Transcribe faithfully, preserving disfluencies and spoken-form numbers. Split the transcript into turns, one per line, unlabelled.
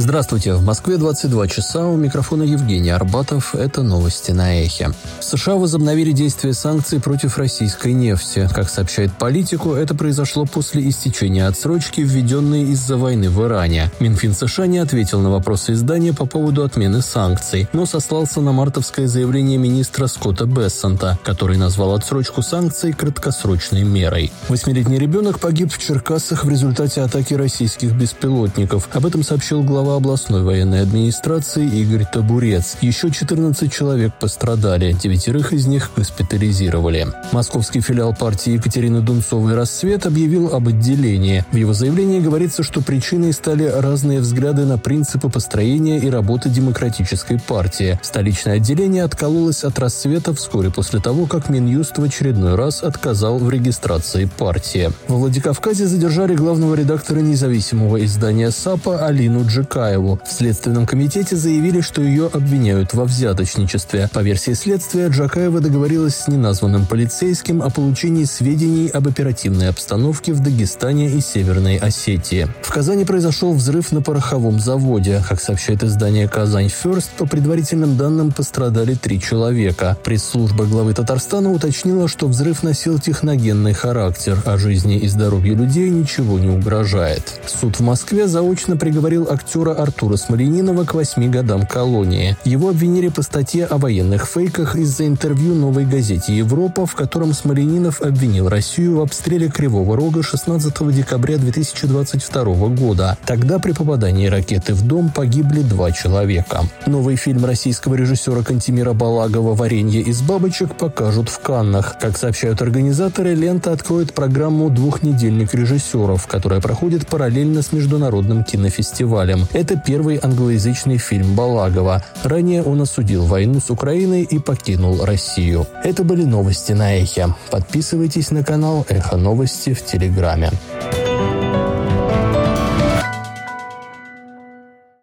Здравствуйте, в Москве двадцать два часа, у микрофона Евгений Арбатов, это новости на Эхе. В США возобновили действие санкций против российской нефти. Как сообщает Политику, это произошло после истечения отсрочки, введенной из-за войны в Иране. Минфин США не ответил на вопросы издания по поводу отмены санкций, но сослался на мартовское заявление министра Скотта Бессента, который назвал отсрочку санкций краткосрочной мерой. Восьмилетний ребенок погиб в Черкассах в результате атаки российских беспилотников. Об этом сообщил глава областной военной администрации Игорь Табурец. Еще четырнадцать человек пострадали, девятерых из них госпитализировали. Московский филиал партии Екатерины Дунцовой «Рассвет» объявил об отделении. В его заявлении говорится, что причиной стали разные взгляды на принципы построения и работы демократической партии. Столичное отделение откололось от «Рассвета» вскоре после того, как Минюст в очередной раз отказал в регистрации партии. Во Владикавказе задержали главного редактора независимого издания САПа Алину Джекаеву. В Следственном комитете заявили, что ее обвиняют во взяточничестве. По версии следствия, Джакаева договорилась с неназванным полицейским о получении сведений об оперативной обстановке в Дагестане и Северной Осетии. В Казани произошел взрыв на пороховом заводе. Как сообщает издание «Казань Ферст», по предварительным данным пострадали три человека. Пресс-служба главы Татарстана уточнила, что взрыв носил техногенный характер, а жизни и здоровью людей ничего не угрожает. Суд в Москве заочно приговорил актера Артура Смольянинова к восьми годам колонии. Его обвинили по статье о военных фейках из-за интервью «Новой газете Европа», в котором Смольянинов обвинил Россию в обстреле Кривого Рога шестнадцатого декабря две тысячи двадцать второго года. Тогда при попадании ракеты в дом погибли два человека. Новый фильм российского режиссера Кантемира Балагова «Варенье из бабочек» покажут в Каннах. Как сообщают организаторы, лента откроет программу «Двухнедельник режиссеров», которая проходит параллельно с международным кинофестивалем. Это первый англоязычный фильм Балагова. Ранее он осудил войну с Украиной и покинул Россию. Это были новости на Эхе. Подписывайтесь на канал Эхо Новости в Телеграме.